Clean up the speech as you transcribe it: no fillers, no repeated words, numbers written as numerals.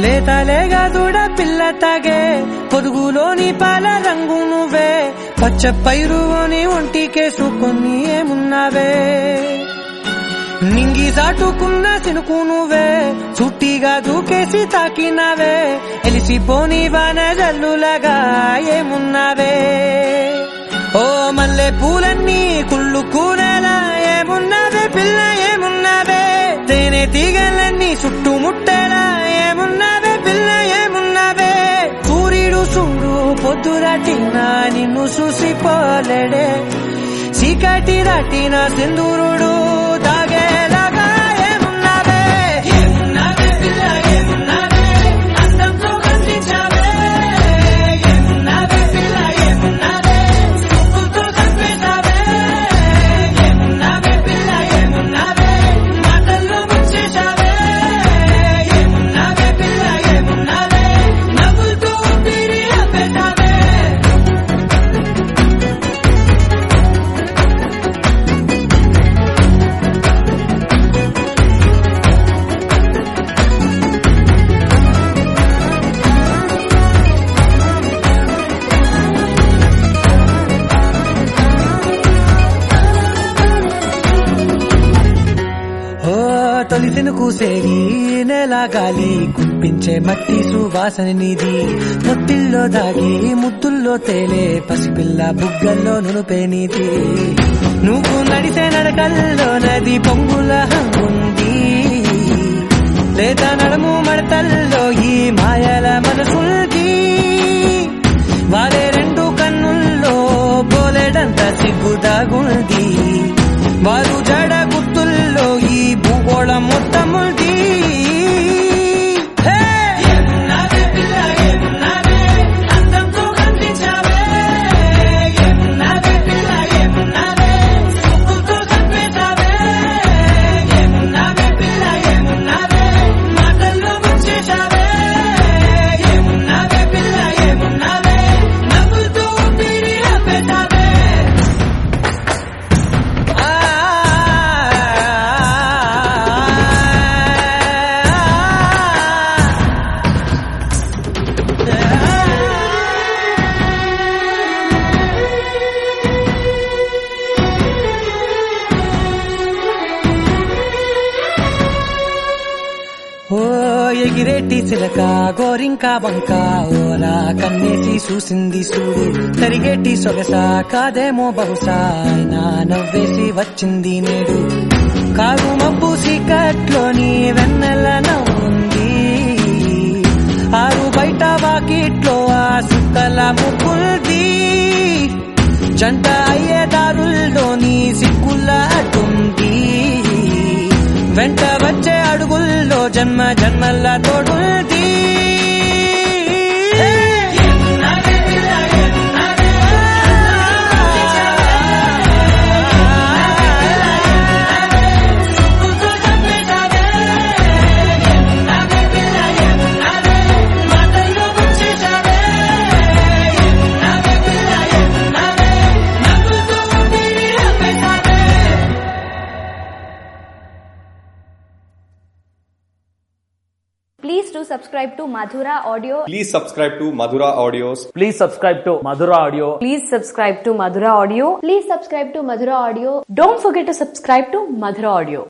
లేతలేగా దూడ పిల్ల తాగే పొదుగులోని పాల రంగు నువ్వే పచ్చ పైరుని ఒంటికేసుకొని ఏమున్నావే నింగి సాటుకున్న సినుకు నువ్వే చుట్టిగా దూకేసి తాకినావే ఎలిసిపోని వాన జల్లులగా ఏమున్నావే ఓ మల్లె పూలన్నీ కుళ్ళు కూరలా ఏమున్నావే పిల్ల ఏమున్నావే తేనె తీగలన్నీ చుట్టుముట్టేలా ఏమున్నావే పిల్ల ఏమున్నావే సూర్యుడు చూడు పొద్దురాటిన నిన్ను చూసిపోలేడే చీకటి దాటిన సింధూరుడు దాగేలాగా ఏమున్నావే ఏమున్నావే పిల్ల ఏమున్నావే అందంతో కనిపించావే ఏమున్నావే పిల్ల ఏమున్నావే చూపుతో చంపేశావే ఏమున్నావే పిల్ల ఏమున్నావే మాటల్లో ముంచేశావే ఏమున్నావే పిల్ల ఏమున్నావే నవ్వులతో ఊపిరి ఆపేశావే తొలిసిన కూసేరి నెల గాలి కుప్పించే మట్టి సువాసన నీది ముత్తిల్లో దాగి ముద్దుల్లో తేలే పసిపిల్ల బుగ్గల్లో నునుపే నీది నువ్వు నడిసే నడకల్లో నది పొంగుల హంగుంది లేదా నడుము మడతల్లో ఈ మాయల మనసుల్ది వారే రెండు కన్నుల్లో బోలెడంత సిగ్గుదాగుంది వారు జడ గుర్తుల్లో ఈ భూగోళం మొత్తముంది ఎగిరేటి చిలక గోరింక వంక ఓలా కన్నేసి చూసింది చూడు తరిగేటి సొగస కాదేమో బహుశా నా నవ్వేసి వచ్చింది నేడు కారు మబ్బు సీకట్లోని వెన్నెల నవ్వుంది ఆరు బయట వాకిట్లో ఆ సుక్కల ముగ్గుల్ది జంట అయ్యే దారుల్లోని సిగ్గుల అడ్డుంది వెంట వచ్చే అడుగుల్లో జన్మ జన్మల్ల తోడుంది Please do subscribe to Madhura Audio. Please subscribe to Madhura Audios. Please subscribe to Madhura Audio. Please subscribe to Madhura Audio. Please subscribe to Madhura Audio. Don't forget to subscribe to Madhura Audio.